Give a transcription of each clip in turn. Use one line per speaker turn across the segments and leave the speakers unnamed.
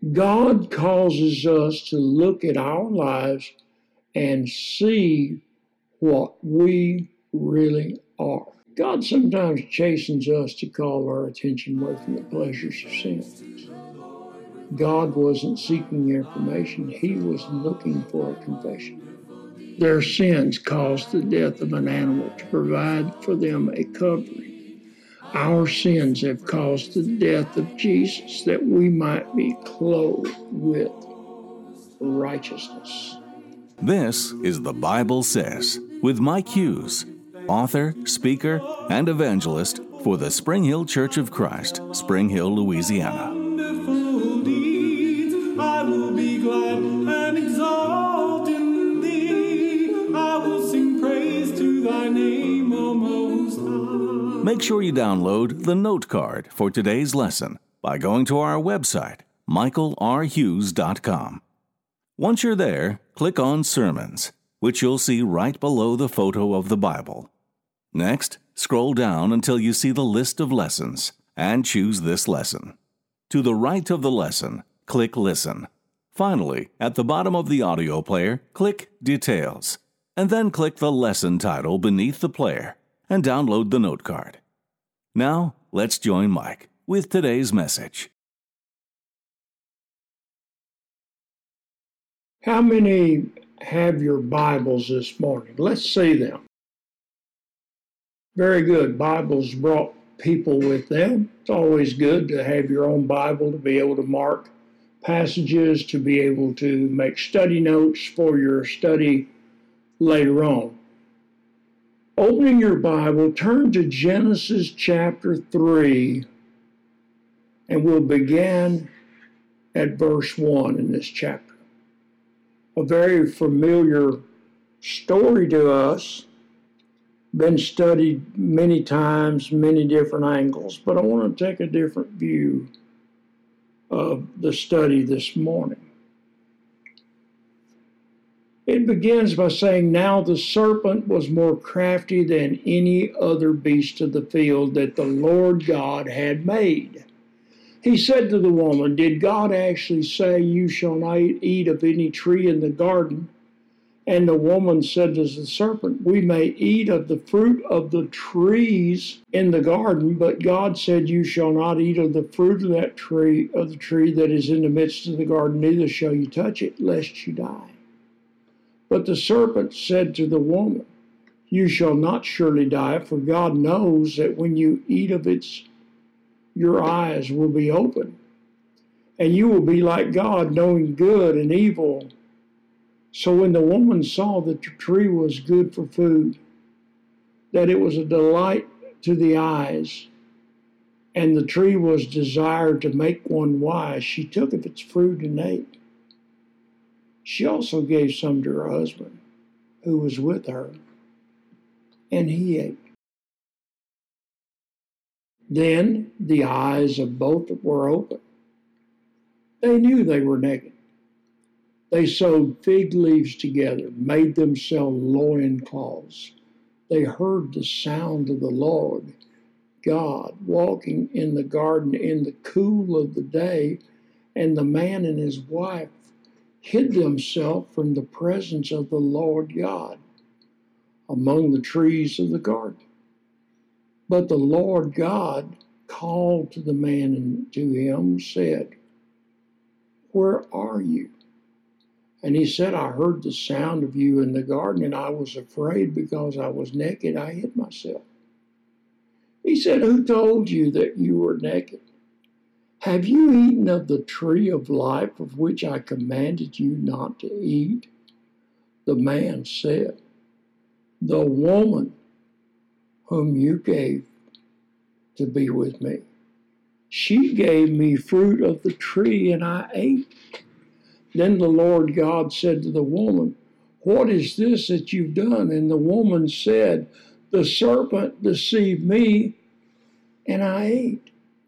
God causes us to look at our lives and see what we really are. God sometimes chastens us to call our attention away from the pleasures of sin. God wasn't seeking information. He was looking for a confession. Their sins caused the death of an animal to provide for them a covering. Our sins have caused the death of Jesus that we might be clothed with righteousness.
This is The Bible Says with Mike Hughes, author, speaker, and evangelist for the Spring Hill Church of Christ, Spring Hill, Louisiana.
I will be glad and exalt in thee. I will sing praise to thy name, O Most High.
Make sure you download the note card for today's lesson by going to our website, michaelrhughes.com. Once you're there, click on Sermons, which you'll see right below the photo of the Bible. Next, scroll down until you see the list of lessons and choose this lesson. To the right of the lesson, click Listen. Finally, at the bottom of the audio player, click Details, and then click the lesson title beneath the player and download the note card. Now, let's join Mike with today's message.
How many have your Bibles this morning? Let's see them. Very good. Bibles brought people with them. It's always good to have your own Bible, to be able to mark passages, to be able to make study notes for your study later on. Opening your Bible, turn to Genesis chapter 3, and we'll begin at verse 1 in this chapter. A very familiar story to us, been studied many times, many different angles, but I want to take a different view of the study this morning. It begins by saying, "Now the serpent was more crafty than any other beast of the field that the Lord God had made. He said to the woman, 'Did God actually say, you shall not eat of any tree in the garden?' And the woman said to the serpent, 'We may eat of the fruit of the trees in the garden, but God said, you shall not eat of the fruit of the tree that is in the midst of the garden, neither shall you touch it, lest you die.' But the serpent said to the woman, 'You shall not surely die, for God knows that when you eat of it, your eyes will be open, and you will be like God, knowing good and evil.' So when the woman saw that the tree was good for food, that it was a delight to the eyes, and the tree was desired to make one wise, she took of its fruit and ate. She also gave some to her husband, who was with her, and he ate. Then the eyes of both were open. They knew they were naked. They sewed fig leaves together, made themselves loincloths. They heard the sound of the Lord God walking in the garden in the cool of the day, and the man and his wife hid themselves from the presence of the Lord God among the trees of the garden. But the Lord God called to the man and to him, said, 'Where are you?' And he said, 'I heard the sound of you in the garden, and I was afraid because I was naked. I hid myself.' He said, 'Who told you that you were naked? Have you eaten of the tree of life of which I commanded you not to eat?' The man said, 'The woman whom you gave to be with me, she gave me fruit of the tree, and I ate.' Then the Lord God said to the woman, 'What is this that you've done?' And the woman said, 'The serpent deceived me, and I ate.'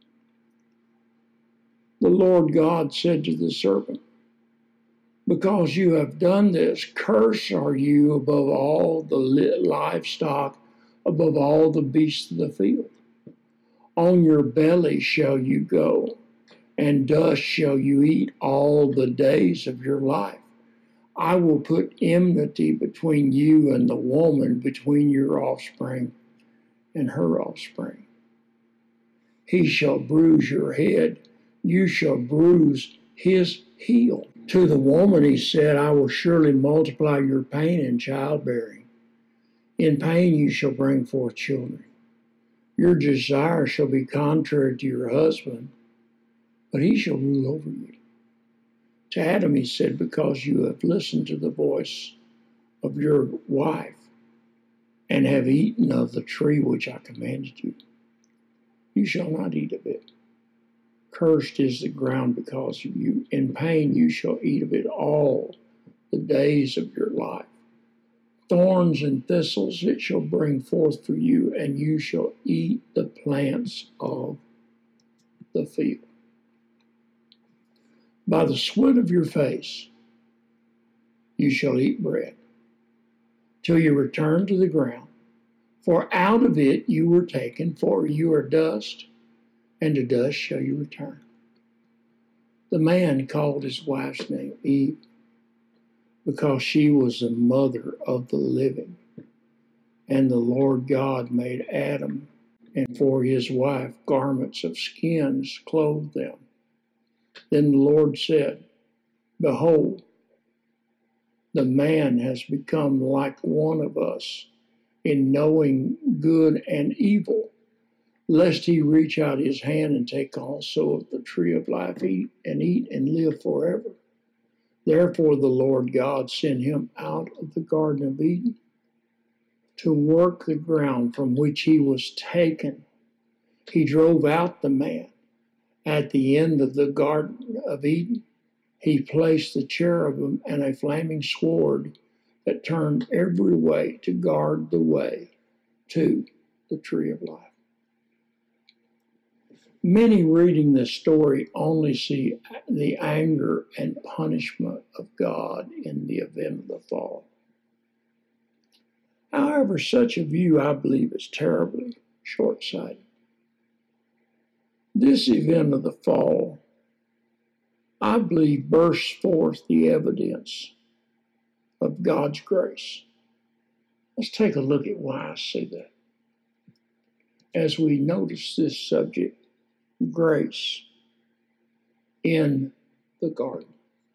The Lord God said to the serpent, 'Because you have done this, cursed are you above all the livestock, above all the beasts of the field. On your belly shall you go, and dust shall you eat all the days of your life. I will put enmity between you and the woman, between your offspring and her offspring. He shall bruise your head, you shall bruise his heel. To the woman he said, I will surely multiply your pain in childbearing. In pain you shall bring forth children. Your desire shall be contrary to your husband, but he shall rule over you. To Adam he said, because you have listened to the voice of your wife and have eaten of the tree which I commanded you, you shall not eat of it. Cursed is the ground because of you. In pain you shall eat of it all the days of your life. Thorns and thistles it shall bring forth for you, and you shall eat the plants of the field. By the sweat of your face you shall eat bread, till you return to the ground. For out of it you were taken, for you are dust, and to dust shall you return. The man called his wife's name Eve, because she was the mother of the living. And the Lord God made Adam, and for his wife garments of skins clothed them. Then the Lord said, behold, the man has become like one of us in knowing good and evil, lest he reach out his hand and take also of the tree of life, eat and live forever. Therefore the Lord God sent him out of the Garden of Eden to work the ground from which he was taken. He drove out the man. At the end of the Garden of Eden, he placed the cherubim and a flaming sword that turned every way to guard the way to the tree of life. Many reading this story only see the anger and punishment of God in the event of the fall. However, such a view, I believe, is terribly short-sighted. This event of the fall, I believe, bursts forth the evidence of God's grace. Let's take a look at why I say that. As we notice this subject, grace in the garden.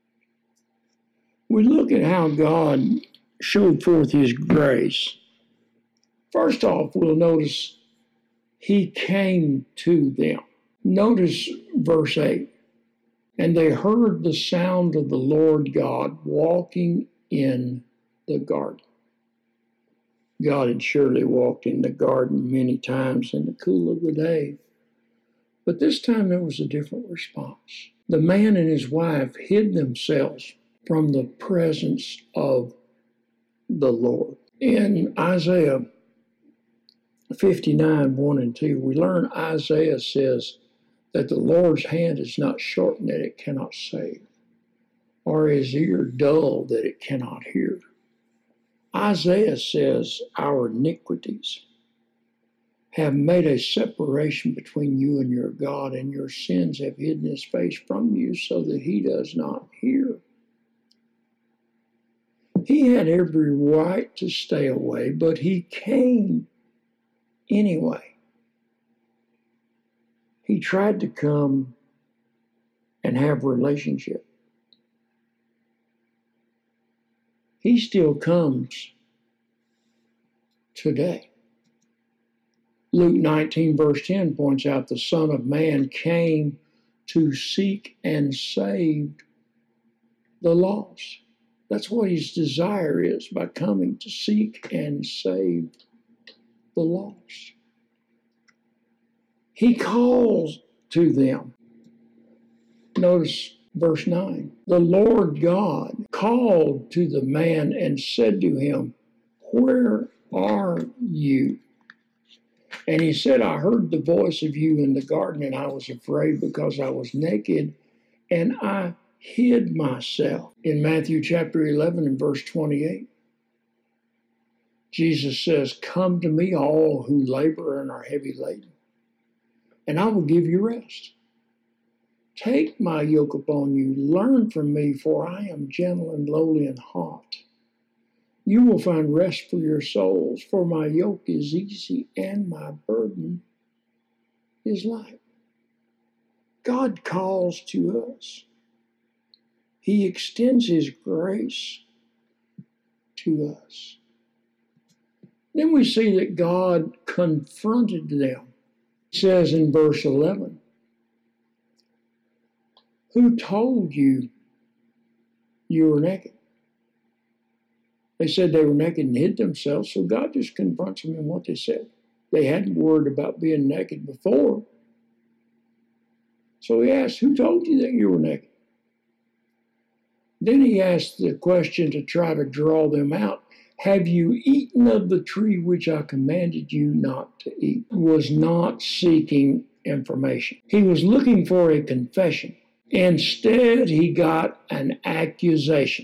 We look at how God showed forth his grace. First off, we'll notice he came to them. Notice verse 8. And they heard the sound of the Lord God walking in the garden. God had surely walked in the garden many times in the cool of the day, but this time there was a different response. The man and his wife hid themselves from the presence of the Lord. In Isaiah 59, 1 and 2, we learn Isaiah says that the Lord's hand is not shortened that it cannot save, or his ear dull that it cannot hear. Isaiah says our iniquities have made a separation between you and your God, and your sins have hidden his face from you so that he does not hear. He had every right to stay away, but he came anyway. He tried to come and have a relationship. He still comes today. Luke 19, verse 10 points out the Son of Man came to seek and save the lost. That's what his desire is, by coming to seek and save the lost. He calls to them. Notice verse 9. The Lord God called to the man and said to him, where are you? And he said, I heard the voice of you in the garden, and I was afraid because I was naked, and I hid myself. In Matthew chapter 11 and verse 28, Jesus says, come to me, all who labor and are heavy laden, and I will give you rest. Take my yoke upon you, learn from me, for I am gentle and lowly in heart. You will find rest for your souls, for my yoke is easy and my burden is light. God calls to us. He extends His grace to us. Then we see that God confronted them. It says in verse 11, who told you you were naked? They said they were naked and hid themselves, so God just confronts them in what they said. They hadn't worried about being naked before. So He asked, who told you that you were naked? Then He asked the question to try to draw them out. Have you eaten of the tree which I commanded you not to eat? He was not seeking information. He was looking for a confession. Instead, he got an accusation.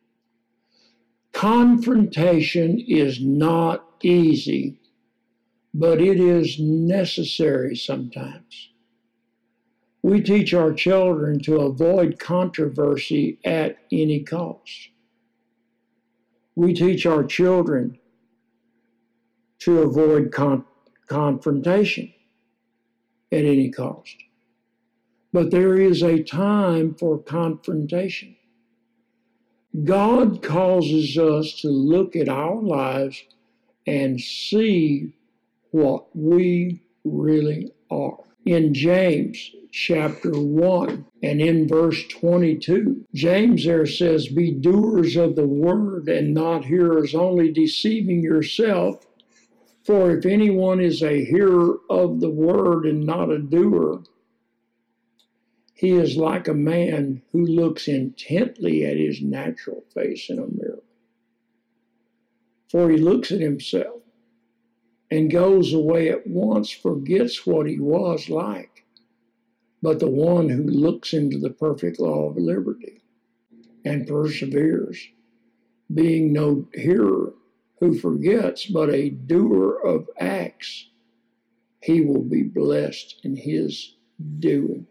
Confrontation is not easy, but it is necessary sometimes. We teach our children to avoid controversy at any cost. We teach our children to avoid confrontation at any cost. But there is a time for confrontation. God causes us to look at our lives and see what we really are. In James chapter 1 and in verse 22, James there says, be doers of the word and not hearers only, deceiving yourself. For if anyone is a hearer of the word and not a doer, he is like a man who looks intently at his natural face in a mirror. For he looks at himself and goes away at once, forgets what he was like. But the one who looks into the perfect law of liberty and perseveres, being no hearer who forgets, but a doer of acts, he will be blessed in his doing.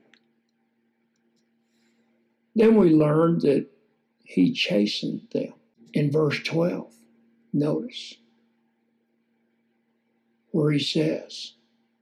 Then we learned that he chastened them. In verse 12, notice where he says,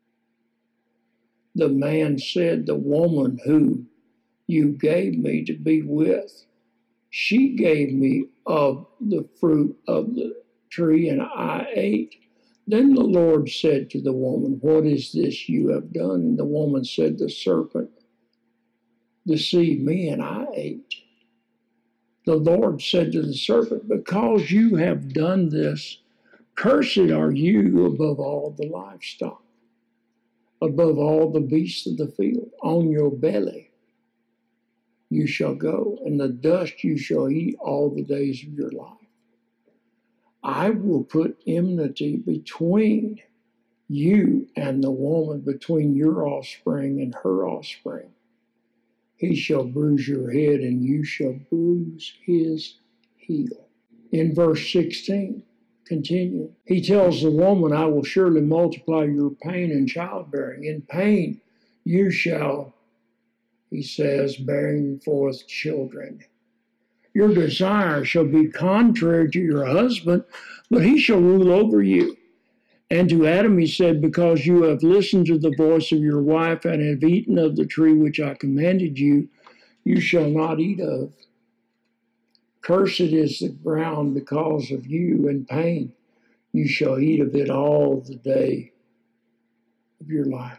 the man said, the woman who you gave me to be with, she gave me of the fruit of the tree and I ate. Then the Lord said to the woman, what is this you have done? And the woman said, the serpent deceived me and I ate. The Lord said to the serpent, because you have done this, cursed are you above all the livestock, above all the beasts of the field. On your belly you shall go, and the dust you shall eat all the days of your life. I will put enmity between you and the woman, between your offspring and her offspring. He shall bruise your head, and you shall bruise his heel. In verse 16, continue. He tells the woman, I will surely multiply your pain in childbearing. In pain you shall, he says, bearing forth children. Your desire shall be contrary to your husband, but he shall rule over you. And to Adam he said, because you have listened to the voice of your wife and have eaten of the tree which I commanded you, you shall not eat of. Cursed is the ground because of you, and pain you shall eat of it all the day of your life.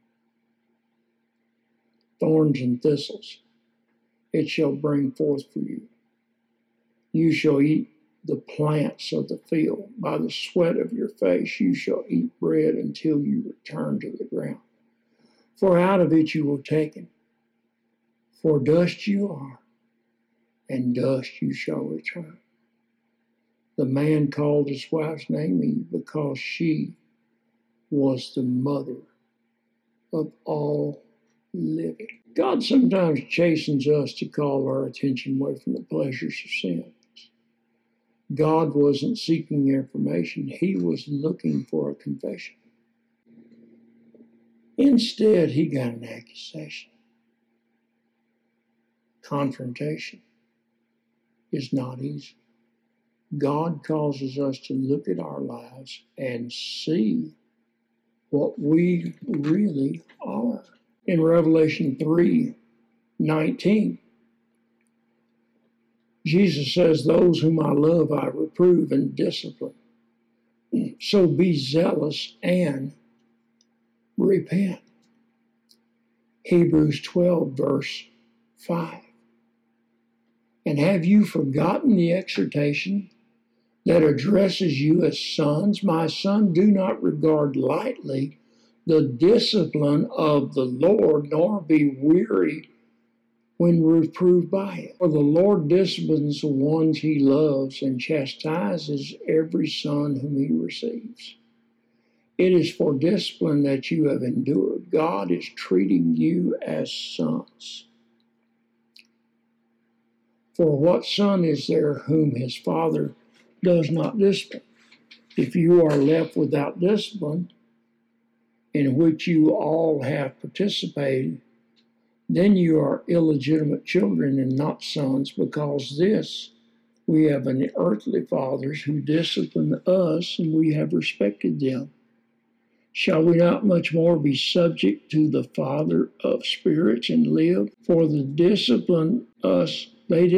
Thorns and thistles it shall bring forth for you. You shall eat the plants of the field. By the sweat of your face you shall eat bread until you return to the ground. For out of it you were taken. For dust you are, and dust you shall return. The man called his wife's name Eve, because she was the mother of all living. God sometimes chastens us to call our attention away from the pleasures of sin. God wasn't seeking information. He was looking for a confession. Instead, he got an accusation. Confrontation is not easy. God causes us to look at our lives and see what we really are. In Revelation 3:19, Jesus says, "Those whom I love I reprove and discipline. So be zealous and repent." Hebrews 12, verse 5. "And have you forgotten the exhortation that addresses you as sons? My son, do not regard lightly the discipline of the Lord, nor be weary when reproved by it. For the Lord disciplines the ones he loves and chastises every son whom he receives. It is for discipline that you have endured. God is treating you as sons. For what son is there whom his father does not discipline? If you are left without discipline, in which you all have participated, then you are illegitimate children and not sons, because this we have an earthly fathers who discipline us, and we have respected them. Shall we not much more be subject to the Father of spirits and live? For they discipline us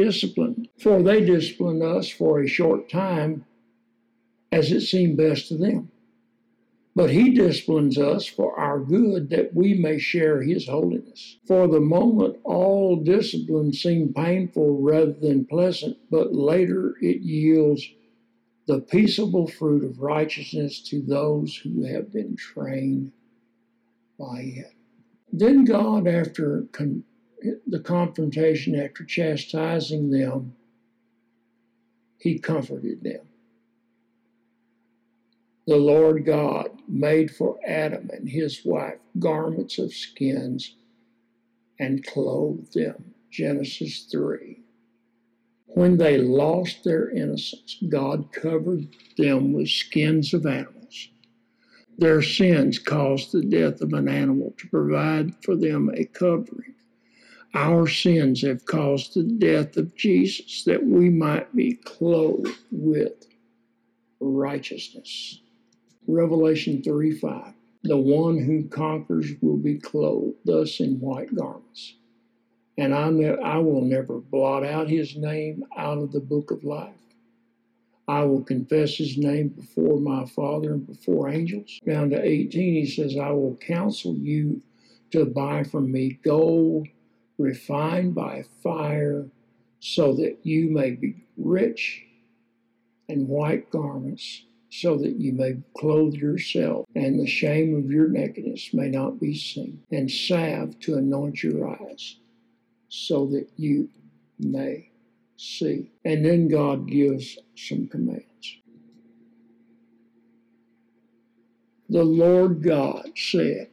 for a short time, as it seemed best to them. But he disciplines us for our good, that we may share his holiness. For the moment, all discipline seemed painful rather than pleasant, but later it yields the peaceable fruit of righteousness to those who have been trained by it." Then God, after the confrontation, after chastising them, he comforted them. The Lord God made for Adam and his wife garments of skins and clothed them. Genesis 3. When they lost their innocence, God covered them with skins of animals. Their sins caused the death of an animal to provide for them a covering. Our sins have caused the death of Jesus, that we might be clothed with righteousness. Revelation 3:5. The one who conquers will be clothed thus in white garments, and I will never blot out his name out of the book of life. I will confess his name before my Father and before angels. Down to 18, he says, I will counsel you to buy from me gold refined by fire, so that you may be rich, and white garments, so that you may clothe yourself, and the shame of your nakedness may not be seen, and salve to anoint your eyes, so that you may see. And then God gives some commands. The Lord God said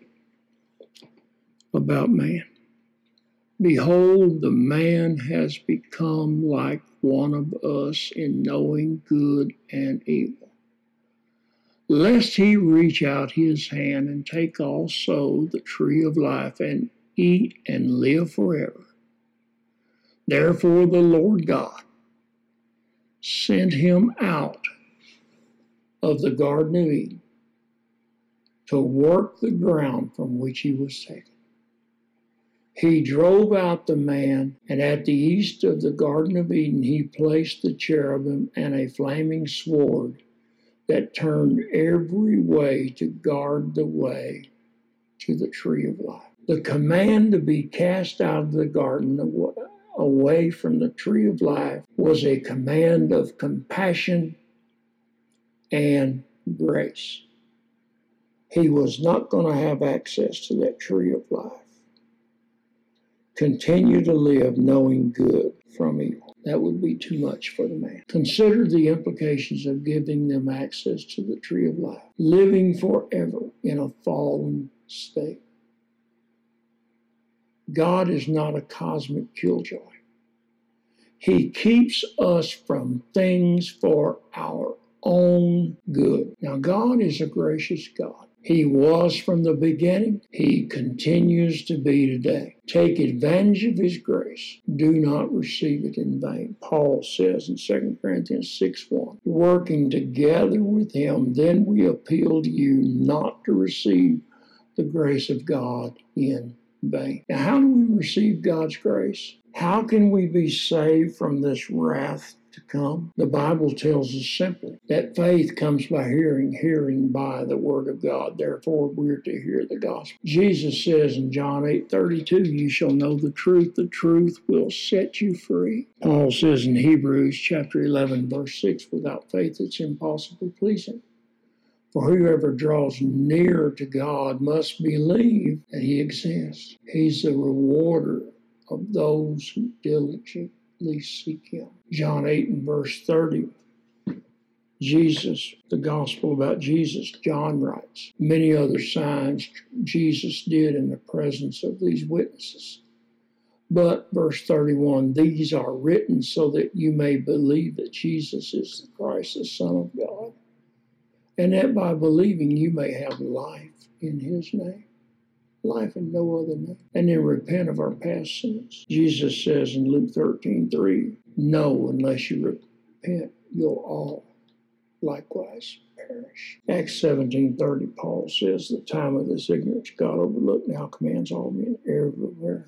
about man, "Behold, the man has become like one of us in knowing good and evil. Lest he reach out his hand and take also the tree of life and eat and live forever. Therefore the Lord God sent him out of the Garden of Eden to work the ground from which he was taken. He drove out the man, and at the east of the Garden of Eden he placed the cherubim and a flaming sword that turned every way to guard the way to the tree of life." The command to be cast out of the garden away from the tree of life was a command of compassion and grace. He was not going to have access to that tree of life. Continue to live knowing good from evil. That would be too much for the man. Consider the implications of giving them access to the tree of life, living forever in a fallen state. God is not a cosmic killjoy. He keeps us from things for our own good. Now, God is a gracious God. He was from the beginning. He continues to be today. Take advantage of His grace. Do not receive it in vain. Paul says in 2 Corinthians 6:1, working together with Him, then we appeal to you not to receive the grace of God in vain. Now, how do we receive God's grace? How can we be saved from this wrath to come? The Bible tells us simply that faith comes by hearing, hearing by the Word of God. Therefore, we're to hear the gospel. Jesus says in John 8:32, you shall know the truth will set you free. Paul says in Hebrews chapter 11, verse 6, without faith it's impossible to please Him. For whoever draws near to God must believe that He exists. He's the rewarder of those who diligently seek Him. John 8 and verse 30, Jesus, the gospel about Jesus, John writes, many other signs Jesus did in the presence of these witnesses. But, verse 31, these are written so that you may believe that Jesus is the Christ, the Son of God, and that by believing you may have life in His name. Life in no other name. And then repent of our past sins. Jesus says in Luke 13:3, no, unless you repent, you'll all likewise perish. Acts 17:30, Paul says, the time of this ignorance God overlooked now commands all men everywhere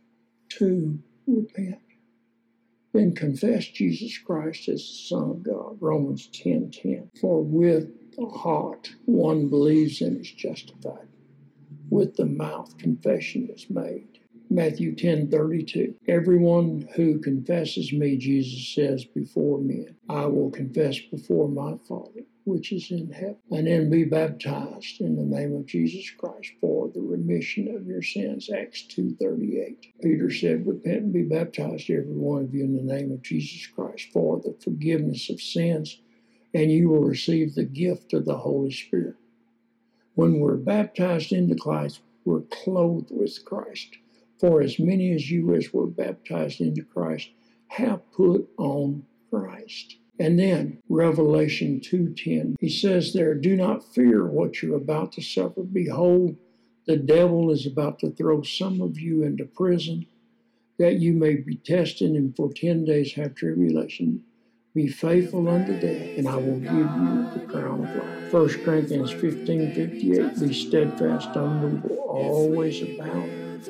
to repent. Then confess Jesus Christ as the Son of God. Romans 10:10. For with the heart one believes and is justified. With the mouth confession is made. Matthew 10:32. Everyone who confesses me, Jesus says, before men, I will confess before my Father, which is in heaven, and then be baptized in the name of Jesus Christ for the remission of your sins. Acts 2:38. Peter said, repent and be baptized, every one of you, in the name of Jesus Christ for the forgiveness of sins, and you will receive the gift of the Holy Spirit. When we're baptized into Christ, we're clothed with Christ. For as many as you as were baptized into Christ have put on Christ. And then Revelation 2:10, he says there, do not fear what you're about to suffer. Behold, the devil is about to throw some of you into prison, that you may be tested, and for 10 days have tribulation. Be faithful unto death, and I will give you the crown of life. 1 Corinthians 15:58, be steadfast, unmovable, always abound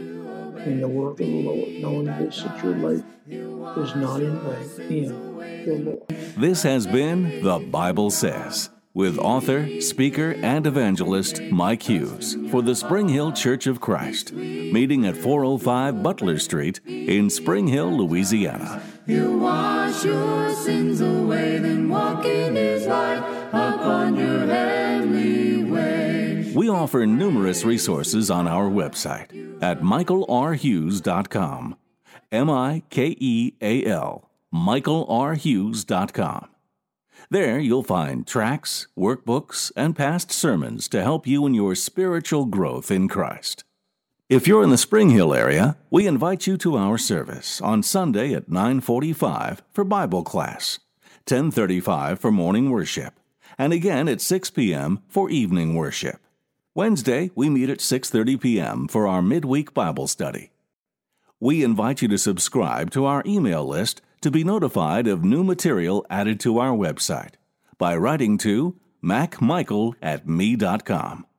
in the work of the Lord, knowing this, that your labor is not in vain in the Lord.
This has been The Bible Says, with author, speaker, and evangelist Mike Hughes for the Spring Hill Church of Christ, meeting at 405 Butler Street in Spring Hill, Louisiana.
You wash your sins away, then walk in His light upon your heavenly way.
We offer numerous resources on our website at michaelrhughes.com. MIKEAL, michaelrhughes.com. There you'll find tracts, workbooks, and past sermons to help you in your spiritual growth in Christ. If you're in the Spring Hill area, we invite you to our service on Sunday at 9:45 for Bible class, 10:35 for morning worship, and again at 6 p.m. for evening worship. Wednesday, we meet at 6:30 p.m. for our midweek Bible study. We invite you to subscribe to our email list to be notified of new material added to our website by writing to macmichael@me.com.